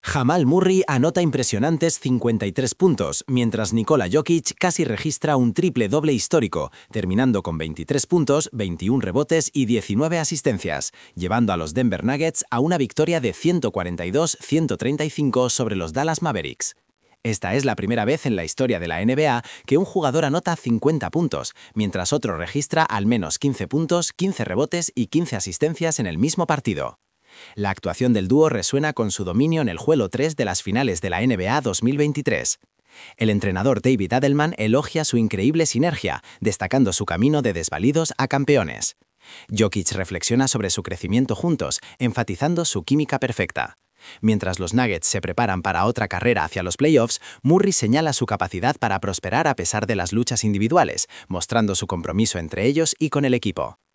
Jamal Murray anota impresionantes 53 puntos, mientras Nikola Jokic casi registra un triple doble histórico, terminando con 23 puntos, 21 rebotes y 19 asistencias, llevando a los Denver Nuggets a una victoria de 142-135 sobre los Dallas Mavericks. Esta es la primera vez en la historia de la NBA que un jugador anota 50 puntos, mientras otro registra al menos 15 puntos, 15 rebotes y 15 asistencias en el mismo partido. La actuación del dúo resuena con su dominio en el juego 3 de las finales de la NBA 2023. El entrenador David Adelman elogia su increíble sinergia, destacando su camino de desvalidos a campeones. Jokic reflexiona sobre su crecimiento juntos, enfatizando su química perfecta. Mientras los Nuggets se preparan para otra carrera hacia los playoffs, Murray señala su capacidad para prosperar a pesar de las luchas individuales, mostrando su compromiso entre ellos y con el equipo.